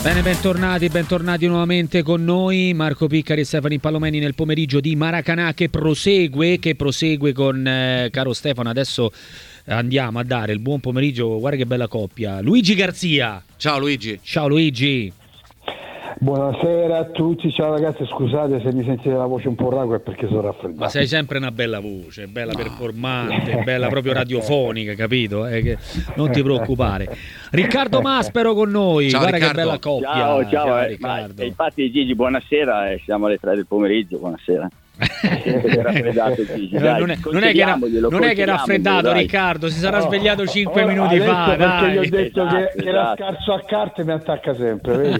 Bene, bentornati nuovamente con noi. Marco Piccari e Stefano Palomeni nel pomeriggio di Maracanã che prosegue con caro Stefano. Adesso andiamo a dare il buon pomeriggio, guarda che bella coppia, Luigi Garzia. Ciao Luigi. Ciao Luigi. Buonasera a tutti, ciao ragazzi, scusate se mi sentite la voce un po' rauca, è perché sono raffreddato. Ma sei sempre una bella voce, bella performante, bella proprio radiofonica, capito? Che non ti preoccupare. Riccardo Maspero con noi, ciao, guarda Riccardo. Che bella coppia. Ciao Riccardo. Infatti Gigi, buonasera, siamo alle 3 del pomeriggio, buonasera. Gigi, non è che è raffreddato, dai. Riccardo, si sarà svegliato 5 minuti fa, perché gli ho detto esatto, che era scarso a carte e mi attacca sempre, vedi?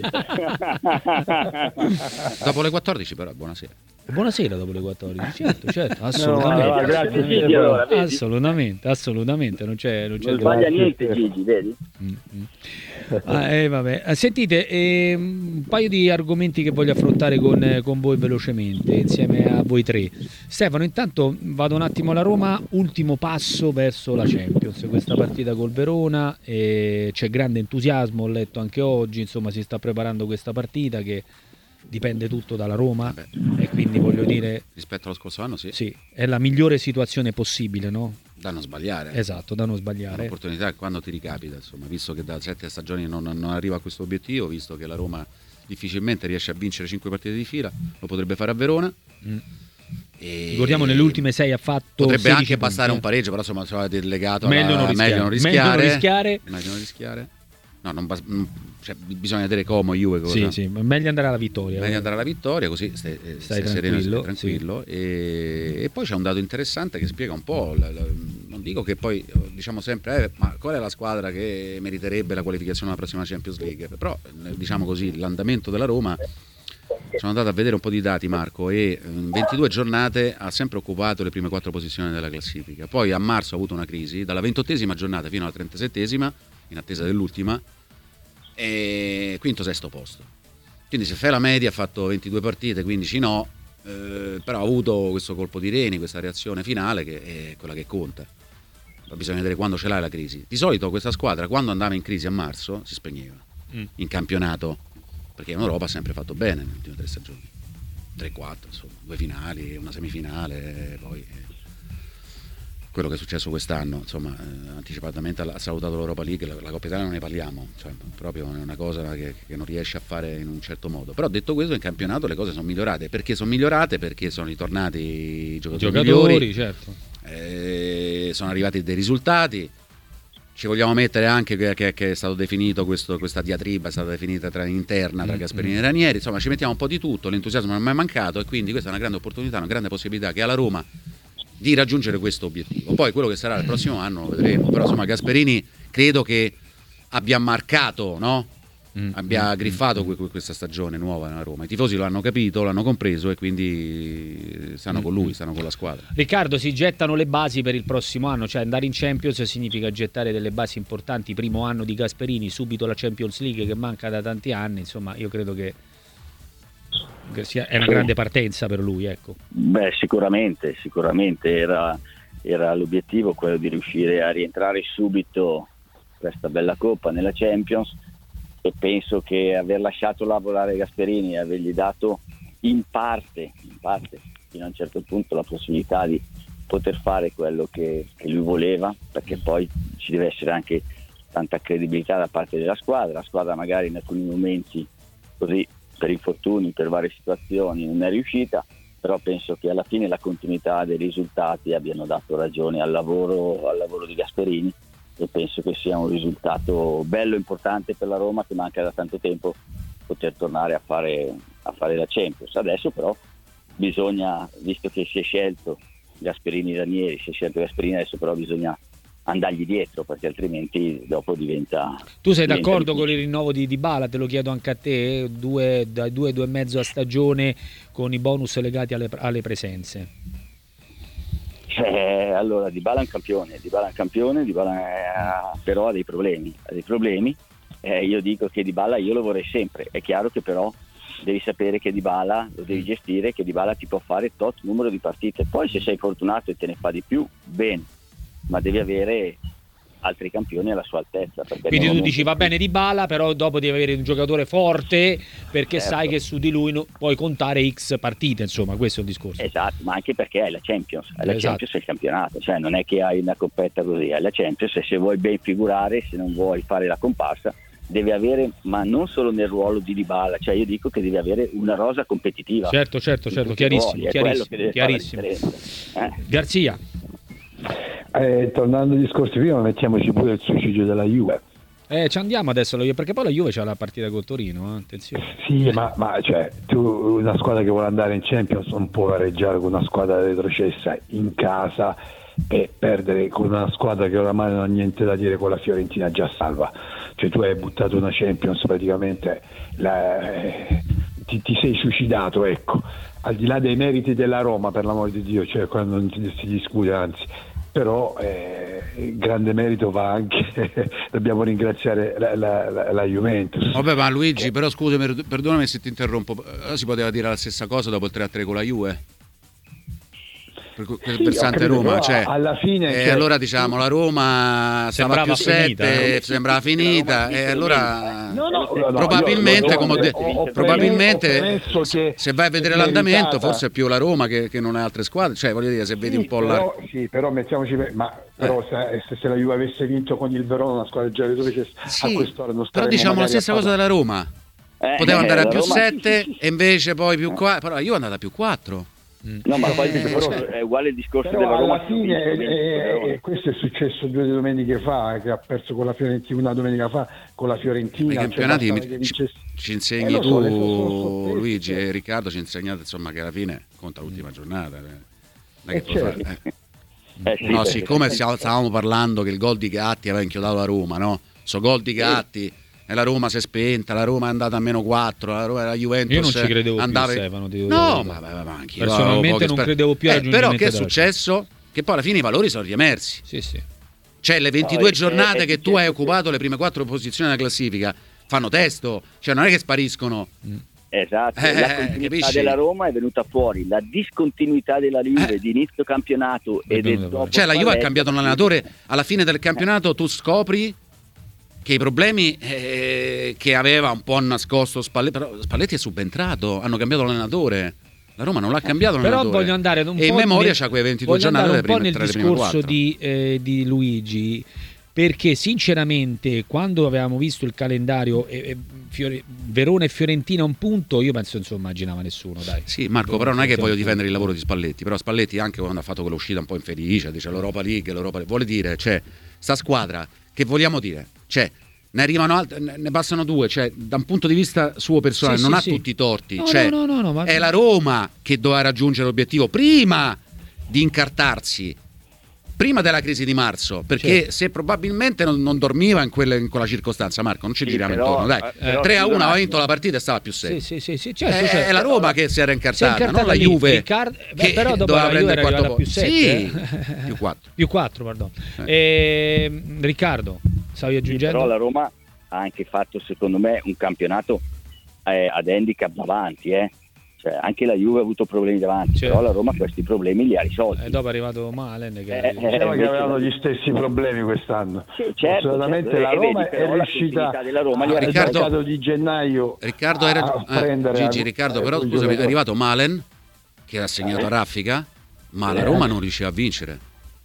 Dopo le 14 però, buonasera. Buonasera dopo le 14, certo, assolutamente. No, grazie Gigi, allora, assolutamente, non c'è non sbaglia niente Gigi, vedi? Vabbè. Sentite, un paio di argomenti che voglio affrontare con voi velocemente insieme a voi tre. Stefano, intanto vado un attimo alla Roma, ultimo passo verso la Champions, questa partita col Verona, c'è grande entusiasmo, ho letto anche oggi, insomma si sta preparando questa partita che dipende tutto dalla Roma. E quindi voglio dire, rispetto allo scorso anno sì, è la migliore situazione possibile, no? Da non sbagliare. Esatto, da non sbagliare. L'opportunità quando ti ricapita, insomma, visto che da 7 stagioni non arriva a questo obiettivo, visto che la Roma difficilmente riesce a vincere 5 partite di fila, lo potrebbe fare a Verona. E ricordiamo nelle ultime 6 ha fatto potrebbe anche punti, bastare un pareggio, però insomma è legato meglio non rischiare. No, cioè, bisogna vedere come Juve sì, meglio andare alla vittoria. Così stai sereno, stai tranquillo. Sì. E poi c'è un dato interessante che spiega un po', non dico che poi diciamo sempre ma qual è la squadra che meriterebbe la qualificazione alla prossima Champions League, però diciamo così l'andamento della Roma, sono andato a vedere un po' di dati, Marco, e in 22 giornate ha sempre occupato le prime 4 posizioni della classifica. Poi a marzo ha avuto una crisi, dalla 28esima giornata fino alla 37esima, in attesa dell'ultima, e quinto sesto posto. Quindi se fai la media ha fatto 22 partite, 15 no, però ha avuto questo colpo di reni, questa reazione finale che è quella che conta. Ma bisogna vedere quando ce l'hai la crisi. Di solito questa squadra quando andava in crisi a marzo si spegneva in campionato, perché in Europa ha sempre fatto bene nelle ultime 3 stagioni, 3-4, insomma, 2 finali, una semifinale, poi quello che è successo quest'anno, insomma, anticipatamente ha salutato l'Europa League, la Coppa Italia non ne parliamo, cioè proprio è una cosa che non riesce a fare in un certo modo. Però detto questo, in campionato le cose sono migliorate. Perché sono migliorate? Perché sono ritornati i giocatori migliori, certo. Sono arrivati dei risultati. Ci vogliamo mettere anche che è stato definito questa diatriba è stata definita interna tra Gasperini e Ranieri, insomma ci mettiamo un po' di tutto, l'entusiasmo non è mai mancato e quindi questa è una grande opportunità, una grande possibilità che ha la Roma di raggiungere questo obiettivo. Poi quello che sarà il prossimo anno lo vedremo, però insomma Gasperini credo che abbia marcato, no? Abbia griffato questa stagione nuova nella Roma. I tifosi lo hanno capito, l'hanno compreso e quindi stanno con lui, stanno con la squadra. Riccardo, si gettano le basi per il prossimo anno, cioè andare in Champions significa gettare delle basi importanti. Primo anno di Gasperini, subito la Champions League che manca da tanti anni, insomma io credo che è una grande partenza per lui, ecco. Beh, sicuramente era l'obiettivo quello di riuscire a rientrare subito questa bella Coppa nella Champions, e penso che aver lasciato lavorare Gasperini e avergli dato in parte fino a un certo punto la possibilità di poter fare quello che lui voleva, perché poi ci deve essere anche tanta credibilità da parte della squadra. La squadra magari in alcuni momenti, così per infortuni, per varie situazioni, non è riuscita, però penso che alla fine la continuità dei risultati abbiano dato ragione al lavoro di Gasperini, e penso che sia un risultato bello, importante per la Roma, che manca da tanto tempo poter tornare a fare la Champions. Adesso però bisogna, visto che si è scelto Gasperini-Ranieri, adesso però bisogna andargli dietro, perché altrimenti dopo diventa. Tu sei d'accordo con il rinnovo di Dybala? Te lo chiedo anche a te, dai 2,5 a stagione con i bonus legati alle presenze. Allora Dybala è un campione, Dybala però ha dei problemi. Io dico che Dybala io lo vorrei sempre, è chiaro che però devi sapere che Dybala lo devi gestire, che Dybala ti può fare tot numero di partite, poi se sei fortunato e te ne fa di più, bene, ma devi avere altri campioni alla sua altezza. Quindi tu dici va bene Dybala, però dopo devi avere un giocatore forte, perché sai che su di lui puoi contare X partite, insomma, questo è il discorso. Esatto, ma anche perché hai la Champions, Champions è il campionato, cioè non è che hai una coppetta così, hai la Champions, e se vuoi ben figurare, se non vuoi fare la comparsa, deve avere, ma non solo nel ruolo di Dybala, cioè io dico che deve avere una rosa competitiva. Certo, chiarissimo. Garzia. Tornando ai discorsi prima, mettiamoci pure il suicidio della Juve. Ci andiamo adesso, perché poi la Juve c'ha la partita col Torino, attenzione. Sì, ma cioè, tu, una squadra che vuole andare in Champions non può gareggiare con una squadra retrocessa in casa e perdere con una squadra che oramai non ha niente da dire, con la Fiorentina già salva. Cioè tu hai buttato una Champions praticamente, ti sei suicidato, ecco. Al di là dei meriti della Roma, per l'amor di Dio, cioè quando non si discute, anzi, però grande merito va anche dobbiamo ringraziare la Juventus. Vabbè, ma Luigi, però scusami, perdonami se ti interrompo, si poteva dire la stessa cosa dopo il 3-3 con la Juve? Per Santa Roma, cioè, alla fine allora diciamo la Roma stava più 7, sembrava finita, e allora probabilmente, come ho detto, probabilmente se vai a vedere l'andamento forse è più la Roma che non è altre squadre, cioè voglio dire, se vedi un po' però mettiamoci, però se la Juve avesse vinto con il Verona, una squadra già dove a quest'ora non però diciamo la stessa cosa della Roma, poteva andare a più 7 e invece poi più 4, però la Juve è andata a più 4. No, ma poi è uguale il discorso però della Roma. Alla fine questo è successo 2 domeniche fa, che ha perso con la Fiorentina, una domenica fa con la Fiorentina. I campionati ci insegni tu, Luigi e Riccardo, ci insegnate insomma che alla fine conta l'ultima giornata. Siccome stavamo parlando che il gol di Gatti aveva inchiodato la Roma, no? Gol di Gatti. E la Roma si è spenta, la Roma è andata a -4, la Juventus. Io non ci credevo andava... più, Stefano. No, ma anche io personalmente non credevo più al però che è successo? Che poi alla fine i valori sono riemersi. Sì. Cioè le 22 giornate che tu hai occupato le prime 4 posizioni della classifica fanno testo, cioè non è che spariscono. Esatto, la continuità della Roma è venuta fuori, la discontinuità della Juve di inizio campionato e del dopo. Cioè la Juve ha cambiato l'allenatore, alla fine del campionato tu scopri che i problemi che aveva un po' nascosto Spalletti, però Spalletti è subentrato, hanno cambiato l'allenatore. La Roma non l'ha cambiato l'allenatore. Però voglio andare in memoria c'ha quei 22 giornate un po' nel discorso di Luigi, perché sinceramente quando avevamo visto il calendario Verona e Fiorentina un punto, io penso non immaginava nessuno, dai. Sì, Marco, però non è che voglio difendere il lavoro di Spalletti, però Spalletti anche quando ha fatto quell'uscita un po' infelice, dice l'Europa League, vuole dire, cioè sta squadra, che vogliamo dire? Cioè, ne arrivano ne passano 2, cioè da un punto di vista suo personale non ha tutti i torti, no, è la Roma che doveva raggiungere l'obiettivo prima di incartarsi, prima della crisi di marzo, perché se probabilmente non dormiva in quella circostanza, Marco, non ci giriamo intorno, dai. 3-1 aveva vinto la partita e stava più 6. Sì, certo. È la Roma che si era incartata, non la Juve che però dopo doveva la Juve prendere il quarto più 7. Sì, più 4. Più 4, pardon. Riccardo, stavi aggiungendo? Però la Roma ha anche fatto, secondo me, un campionato ad handicap davanti, Cioè, anche la Juve ha avuto problemi davanti, però la Roma questi problemi li ha risolti. E dopo è arrivato Malen che avevano gli stessi problemi quest'anno. Sì, certo, assolutamente. La Roma è riuscita della Roma al mercato di gennaio Riccardo a prendere Riccardo, però scusami, è arrivato Malen che ha segnato a raffica, ma la Roma non riusciva a vincere.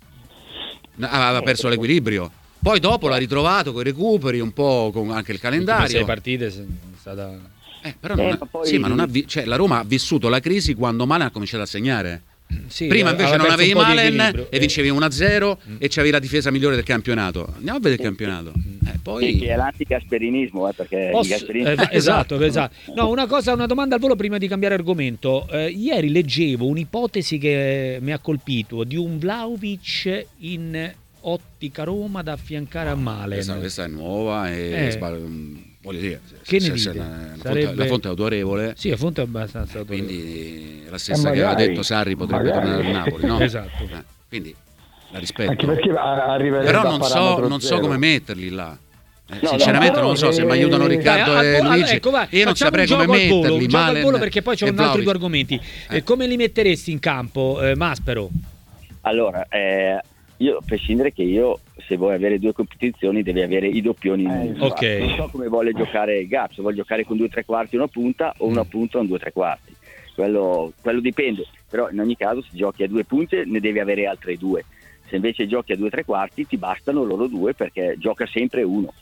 Aveva perso l'equilibrio. Poi dopo l'ha ritrovato con i recuperi, un po' con anche il calendario. 6 partite è stata... però ma non ha cioè, la Roma ha vissuto la crisi quando Malen ha cominciato a segnare. Sì, prima invece non avevi Malen e vincevi 1-0 e c'avevi la difesa migliore del campionato. Andiamo a vedere il campionato. Poi che è l'anticasperinismo, perché esatto. No, una domanda al volo prima di cambiare argomento. Ieri leggevo un'ipotesi che mi ha colpito di un Vlahovic in ottica Roma da affiancare a Malen. Questa è nuova e voglio dire, che ne dite? La fonte è autorevole. Sì, la fonte è abbastanza autorevole. Quindi la stessa che aveva detto Sarri potrebbe tornare al Napoli, no? Esatto. Quindi la rispetto. Anche perché però non so come metterli là. Sinceramente non lo so, se mi aiutano Riccardo e Luigi. Io non saprei come metterli. Gioco al volo perché poi c'è un altro 2 argomenti. Come li metteresti in campo, Maspero? Allora, io a prescindere che se vuoi avere 2 competizioni devi avere i doppioni. Ok. Non so come vuole giocare Gap, se vuole giocare con 2 3/4 una punta o una punta o un 2 3/4. Quello dipende, però in ogni caso se giochi a 2 punte ne devi avere altre 2. Se invece giochi a 2 3/4 ti bastano loro 2, perché gioca sempre uno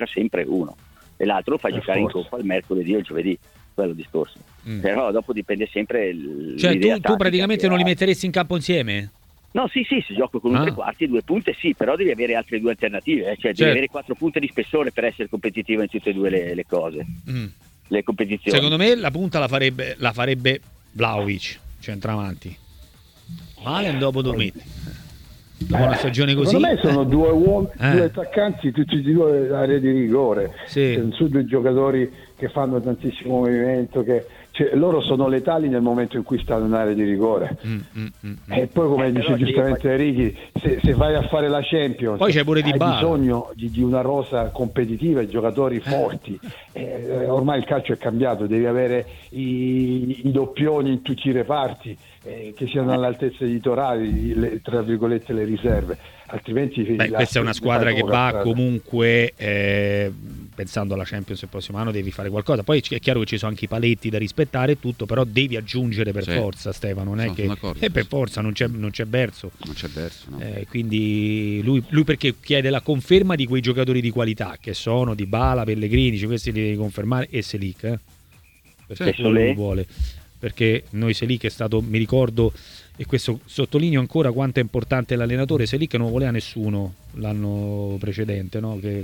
e l'altro lo fai giocare in coppa il mercoledì o il giovedì, quello discorso. Però dopo dipende sempre cioè tu praticamente non li metteresti in campo insieme? No, sì, se gioco con un 3/4 2 punte sì, però devi avere altre 2 alternative, cioè devi avere 4 punte di spessore per essere competitivo in tutte e 2 le cose, le competizioni. Secondo me la punta la farebbe Vlahovic, centravanti. Malen dopo Dormetti. Dopo una stagione così. Secondo me sono 2 uomini, 2 attaccanti, tutti e 2 area di rigore. Sono 2 giocatori che fanno tantissimo movimento, loro sono letali nel momento in cui stanno in area di rigore. E poi, come dice giustamente Righi, se vai a fare la Champions, poi c'è pure hai bisogno di una rosa competitiva e giocatori forti. Ormai il calcio è cambiato, devi avere i doppioni in tutti i reparti, che siano all'altezza editoriali, tra virgolette le riserve, altrimenti questa è una squadra che va comunque pensando alla Champions il prossimo anno, devi fare qualcosa. Poi è chiaro che ci sono anche i paletti da rispettare e tutto, però devi aggiungere per forza, Stefano, non è che per forza non c'è verso, no. Quindi lui perché chiede la conferma di quei giocatori di qualità che sono Dybala, Pellegrini, questi li devi confermare, e Selic, perché lui vuole, perché noi Selic è stato, mi ricordo, e questo sottolineo ancora quanto è importante l'allenatore, Selic non voleva nessuno l'anno precedente, no? Che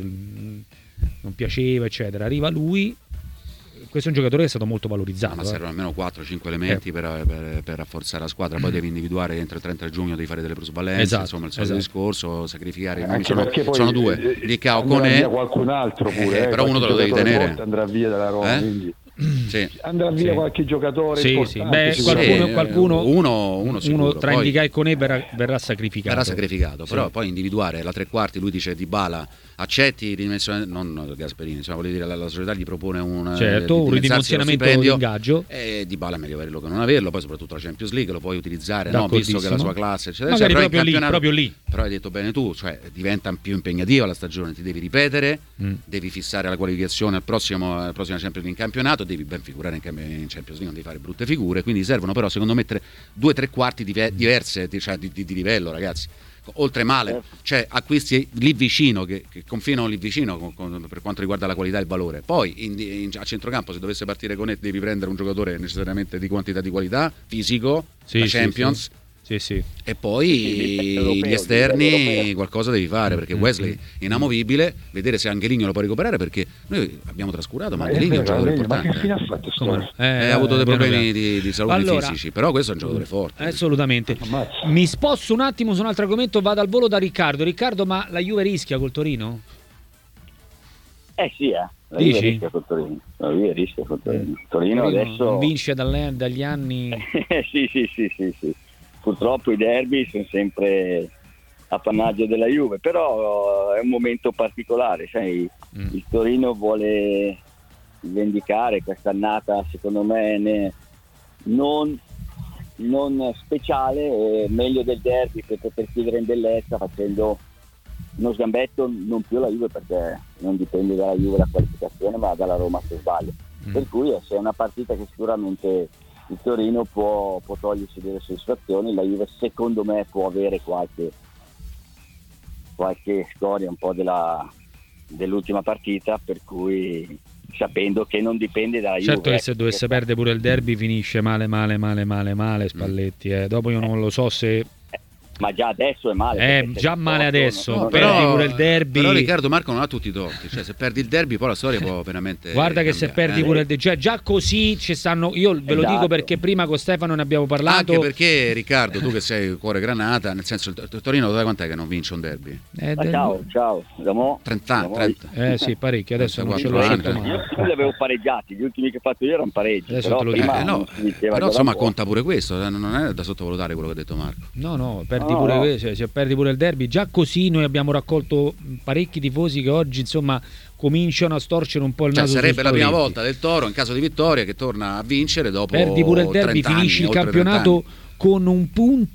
non piaceva eccetera, arriva lui, questo è un giocatore che è stato molto valorizzato. Ma servono almeno 4-5 elementi per rafforzare la squadra, poi devi individuare entro il 30 giugno, devi fare delle plusvalenze, insomma il solito discorso, sacrificare, sono 2, Licao con qualcun altro pure, però uno te lo devi tenere, andrà via dalla Roma, quindi andrà via qualche giocatore qualcuno sicuro. Tra Indica e Koné verrà sacrificato, però poi individuare la 3/4, lui dice Dybala accetti non Gasperini, insomma, vuol dire la società gli propone un ridimensionamento dell'ingaggio, e Dybala è meglio averlo che non averlo, poi soprattutto la Champions League lo puoi utilizzare, visto che la sua classe eccetera, magari proprio lì. Però hai detto bene tu, cioè diventa più impegnativa la stagione, ti devi ripetere, devi fissare la qualificazione alla prossima Champions League in campionato, devi ben figurare in Champions League, non devi fare brutte figure, quindi servono però secondo me 2 3/4 diverse, cioè di livello, ragazzi. Oltre Male, cioè acquisti lì vicino, che confinano lì vicino per quanto riguarda la qualità e il valore. Poi a centrocampo, se dovesse partire con devi prendere un giocatore necessariamente di quantità di qualità, fisico, la Champions. Sì. E poi gli esterni qualcosa devi fare, perché Wesley è inamovibile, vedere se Angelino lo può recuperare, perché noi abbiamo trascurato, ma Angelino è un giocatore importante. Ma che fine ha fatto? Ha avuto dei problemi di salute fisici, però questo è un giocatore forte. Assolutamente. Mi sposto un attimo su un altro argomento, vado al volo da Riccardo, ma la Juve rischia col Torino? Sì, la Juve rischia col Torino. La Juve rischia col Torino. Torino adesso non vince dagli anni. Sì. Purtroppo i derby sono sempre appannaggio della Juve, però è un momento particolare, sai? Il Torino vuole vendicare quest'annata, secondo me non speciale, meglio del derby per poter chiudere in bellezza, facendo uno sgambetto non più alla Juve, perché non dipende dalla Juve la qualificazione, ma dalla Roma se sbaglia. Per cui è una partita che sicuramente il Torino può togliersi delle soddisfazioni, la Juve secondo me può avere qualche storia un po' dell'ultima partita, per cui sapendo che non dipende dalla Juve. Certo che se dovesse perdere pure il derby finisce male Spalletti, dopo io non lo so se ma già adesso è male. Già male adesso, perdi pure il derby. Però Riccardo, Marco non ha tutti i torti, cioè se perdi il derby poi la storia può veramente guarda che cambiare. Se perdi pure il derby, cioè già così ci stanno, io ve lo dico perché prima con Stefano ne abbiamo parlato. Anche perché Riccardo, tu che sei cuore granata, nel senso il Torino da quant'è che non vince un derby? Ciao. 30 anni. Sì, parecchi, adesso non ce l'ho scelto mai. Io li avevo pareggiati, gli ultimi che ho fatto io erano pareggi. Adesso te lo dico. Però insomma conta pure questo, non è da sottovalutare quello che ha detto Marco. No, perdi pure se perdi pure il derby, già così noi abbiamo raccolto parecchi tifosi che oggi insomma cominciano a storcere un po' il naso. Sarebbe la prima volta del Toro in caso di vittoria che torna a vincere dopo perdi pure il derby, 30 finisci anni, il campionato con un punto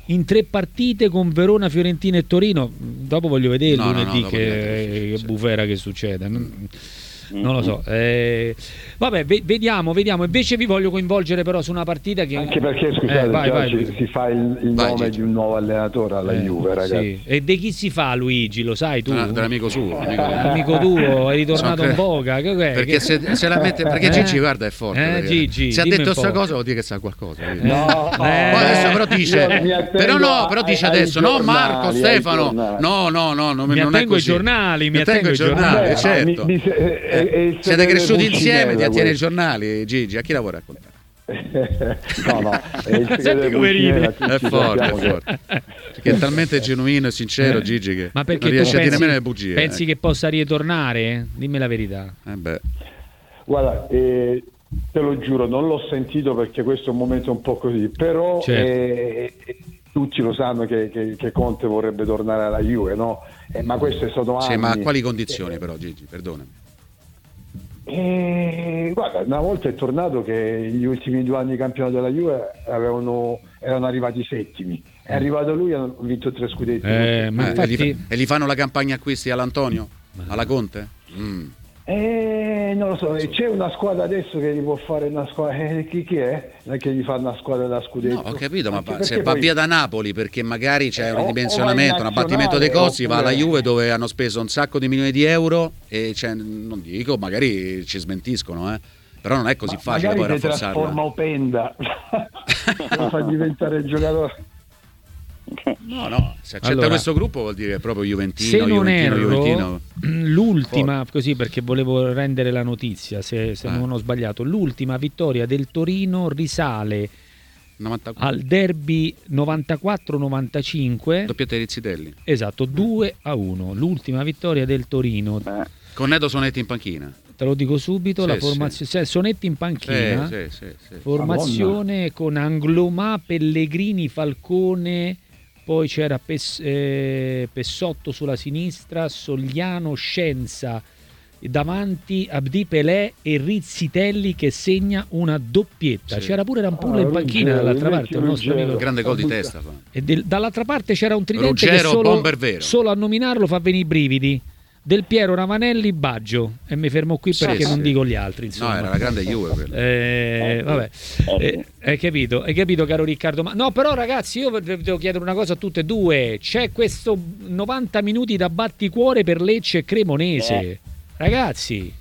in 3 partite con Verona, Fiorentina e Torino. Dopo voglio vedere lunedì che bufera che succede. Non lo so. Vabbè, vediamo. Invece vi voglio coinvolgere però su una partita che... Anche perché, scusate, vai. Si fa il nome di un nuovo allenatore alla Juve, ragazzi. Sì. E di chi si fa, Luigi? Lo sai tu? Dell'amico suo. Amico tuo, è ritornato in voga. Perché se la mette... Perché Gigi, guarda, è forte. Gigi, se ha detto questa cosa vuol dire che sa qualcosa. No, adesso però dice... Però dice adesso, no Marco, Stefano. No, mi attengo ai giornali, certo. Siete cresciuti insieme, ti attiene i giornali, Gigi, a chi lavora a contare? No, è forte. Perché è talmente genuino e sincero Gigi che ma perché non riesce a dire nemmeno le bugie. Pensi che possa ritornare? Dimmi la verità. Guarda, te lo giuro, non l'ho sentito perché questo è un momento un po' così, però tutti lo sanno che Conte vorrebbe tornare alla Juve, no? Ma questo è stato anni. Sì, ma a quali condizioni però, Gigi? Perdonami. Guarda, una volta è tornato che gli ultimi 2 anni di campionato della Juve erano arrivati settimi. È arrivato lui e hanno vinto 3 scudetti. Ma infatti... E gli fanno la campagna acquisti all'Antonio? Alla Conte? Non lo so, c'è una squadra adesso che gli può fare una squadra. Chi è? Non è che gli fa una squadra da scudetto. No, ho capito, ma se va via da Napoli perché magari c'è un ridimensionamento, un abbattimento dei costi, va alla Juve dove hanno speso un sacco di milioni di euro e non dico, magari ci smentiscono, però non è così facile poi rafforzarlo. Trasforma Openda, lo fa diventare giocatore. No, se accetta questo gruppo vuol dire proprio Juventino. Se non erro, l'ultima, così perché volevo rendere la notizia, se non ho sbagliato, l'ultima vittoria del Torino risale 94. Al derby 94-95. Doppietta di Rizzitelli. Esatto, 2-1. L'ultima vittoria del Torino. Con Nedo Sonetti in panchina. Te lo dico subito, la formazione Sonetti in panchina. Formazione con Anglomà, Pellegrini, Falcone. Poi c'era Pessotto sulla sinistra, Sogliano, Scienza davanti, Abdi Pelé e Rizzitelli che segna una doppietta. C'era pure Rampulla in panchina dall'altra parte, un nostro amico. Grande gol di testa. E dall'altra parte c'era un tridente Ruggero, che solo a nominarlo fa venire i brividi. Del Piero, Ravanelli, Baggio, e mi fermo qui perché non dico gli altri, insomma. No, era la grande Juve quella. Vabbè, hai capito caro Riccardo, ma no, però ragazzi io devo chiedere una cosa a tutte e due. C'è questo 90 minuti da batticuore per Lecce e Cremonese, ragazzi.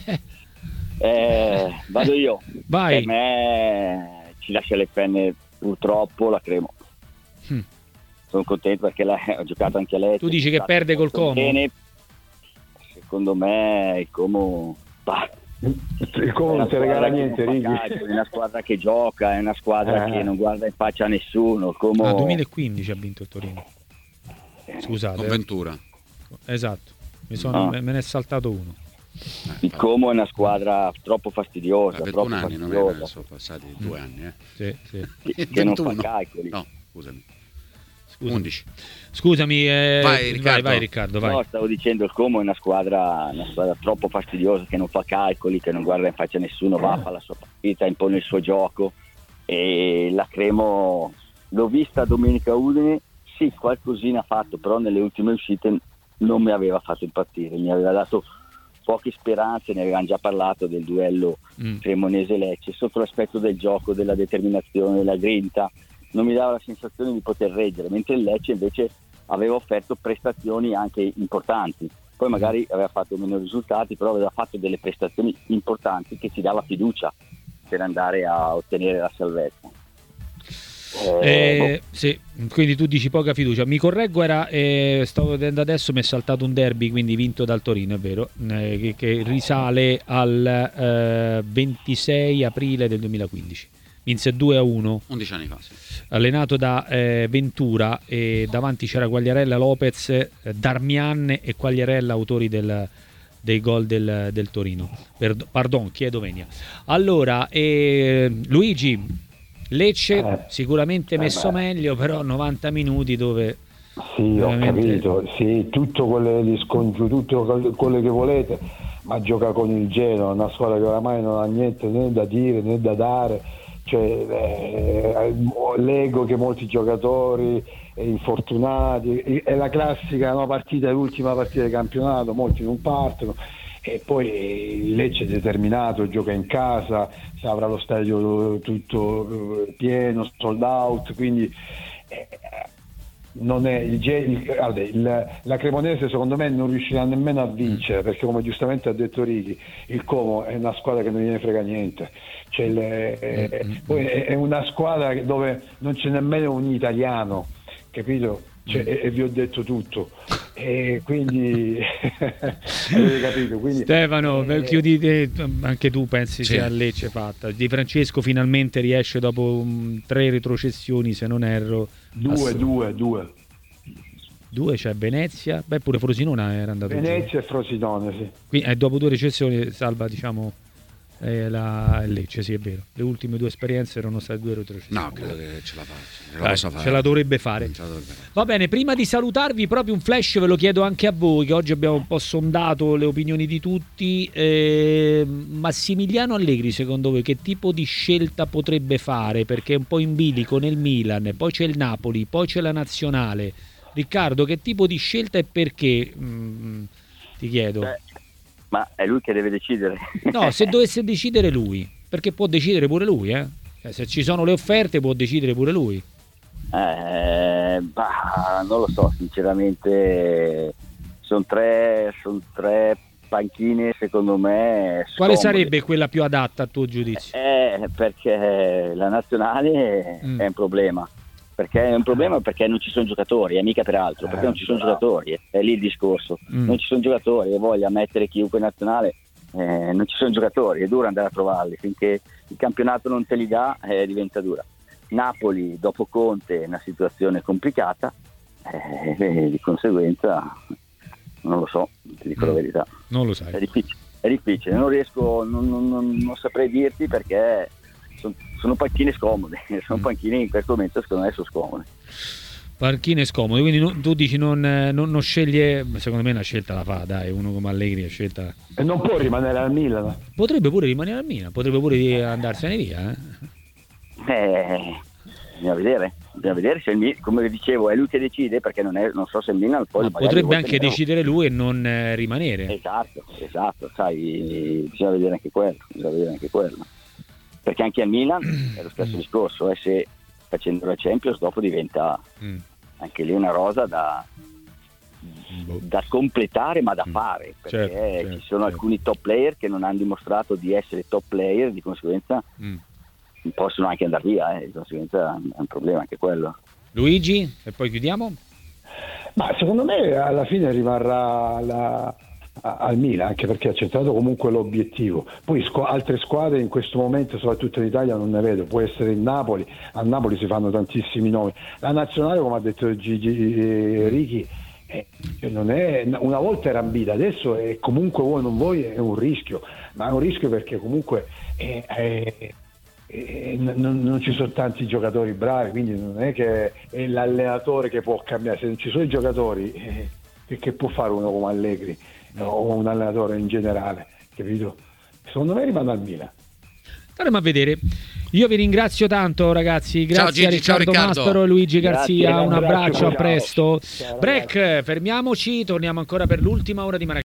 Vado io. Vai. Per me ci lascia le penne purtroppo la Cremo. Sono contento perché ho giocato anche a Lecce. Tu dici che perde col Como? Bene. Secondo me il Como non ti regala niente, Righi. È una squadra che gioca, è una squadra che non guarda in faccia a nessuno. 2015 ha vinto il Torino. Scusate. Con Ventura. Esatto, me ne è saltato uno. Il Como è una squadra troppo fastidiosa. 21 anni, non è sono passati 2 anni. Sì. Che non fa calcoli. No, scusami. 11. Scusami, vai Riccardo, vai. No, stavo dicendo il Como è una squadra troppo fastidiosa che non fa calcoli, che non guarda in faccia a nessuno, va a fare la sua partita, impone il suo gioco. E la Cremo l'ho vista domenica Udine, sì, qualcosina ha fatto, però nelle ultime uscite non mi aveva fatto impazzire, mi aveva dato poche speranze, ne avevamo già parlato del duello Cremonese-Lecce, sotto l'aspetto del gioco, della determinazione, della grinta. Non mi dava la sensazione di poter reggere, mentre il Lecce invece aveva offerto prestazioni anche importanti. Poi magari aveva fatto meno risultati, però aveva fatto delle prestazioni importanti che ci dava fiducia per andare a ottenere la salvezza. Sì, quindi tu dici poca fiducia. Mi correggo, stavo vedendo adesso, mi è saltato un derby, quindi vinto dal Torino, è vero, che risale al 26 aprile del 2015. Vinse 2-1, 11 anni fa, sì. Allenato da Ventura, e davanti c'era Quagliarella, Lopez, Darmian e Quagliarella, autori dei gol del Torino. Pardon, chiedo venia. Allora, Luigi, Lecce sicuramente messo meglio, però 90 minuti dove... Sì, veramente... ho capito, sì, tutto quello che volete, ma gioca con il Genoa, una squadra che oramai non ha niente né da dire né da dare. cioè, leggo che molti giocatori infortunati, è la classica partita, l'ultima partita di campionato, molti non partono, e poi il Lecce è determinato, gioca in casa, avrà lo stadio tutto pieno, sold out, quindi non è la Cremonese secondo me non riuscirà nemmeno a vincere, perché come giustamente ha detto Ricky, il Como è una squadra che non gliene frega niente, poi è una squadra dove non c'è nemmeno un italiano, capito? E vi ho detto tutto, e quindi avete capito, quindi, Stefano, chiudi anche tu, pensi sia a Lecce fatta? Di Francesco finalmente riesce dopo 3 retrocessioni, se non erro, due, c'è Venezia, pure Frosinone era andato Venezia giù. E Frosinone, sì. Quindi dopo 2 recessioni salva, diciamo, la Lecce, sì, è vero. Le ultime 2 esperienze erano state 2 retrocessioni. No, credo che ce la faccia. Ce la dovrebbe fare. Va bene, prima di salutarvi, proprio un flash ve lo chiedo anche a voi, che oggi abbiamo un po' sondato le opinioni di tutti. Massimiliano Allegri, secondo voi che tipo di scelta potrebbe fare? Perché è un po' in bilico nel Milan, poi c'è il Napoli, poi c'è la Nazionale. Riccardo, che tipo di scelta e perché? Ti chiedo. Ma è lui che deve decidere. No, se dovesse decidere lui, perché può decidere pure lui, se ci sono le offerte può decidere pure lui. Non lo so, sinceramente sono tre panchine secondo me scomode. Quale sarebbe quella più adatta a tuo giudizio? Perché la nazionale è un problema. Perché è un problema, perché non ci sono giocatori, è mica per altro, perché non ci sono giocatori, è lì il discorso. Non ci sono giocatori, e voglia mettere chiunque in nazionale, non ci sono giocatori, è duro andare a trovarli, finché il campionato non te li dà diventa dura. Napoli dopo Conte è una situazione complicata, di conseguenza non lo so, ti dico la verità. Non lo sai. È difficile, non saprei dirti, perché sono panchine scomode, sono panchine in questo momento secondo me sono scomode. Panchine scomode, quindi tu dici non sceglie, secondo me una scelta la fa, dai, uno come Allegri ha scelta. E non può rimanere al Milan. Potrebbe pure rimanere al Milan, potrebbe pure andarsene via. Bisogna vedere se come dicevo è lui che decide, perché non so se il Milan poi potrebbe anche decidere lui e non rimanere. Esatto, sai, bisogna vedere anche quello. Perché anche al Milan è lo stesso discorso, se facendo la Champions dopo diventa anche lì una rosa da completare, ma da fare, perché ci sono alcuni top player che non hanno dimostrato di essere top player, di conseguenza possono anche andare via, di conseguenza è un problema anche quello. Luigi, e poi chiudiamo? Ma secondo me alla fine rimarrà al Milan, anche perché ha centrato comunque l'obiettivo. Poi altre squadre in questo momento, soprattutto in Italia, non ne vedo. Può essere il Napoli, a Napoli si fanno tantissimi nomi. La nazionale, come ha detto Gigi Ricky, non è, una volta era ambita, adesso è comunque vuoi non vuoi è un rischio, ma è un rischio perché comunque non ci sono tanti giocatori bravi, quindi non è che è l'allenatore che può cambiare. Se non ci sono i giocatori, che può fare uno come Allegri o un allenatore in generale, capito? Secondo me rimane al Milan. Staremo a vedere. Io vi ringrazio tanto, ragazzi. Grazie a Riccardo Maspero e Luigi Garzia. Un abbraccio, a presto. Break, fermiamoci, torniamo ancora per l'ultima ora di Maracana.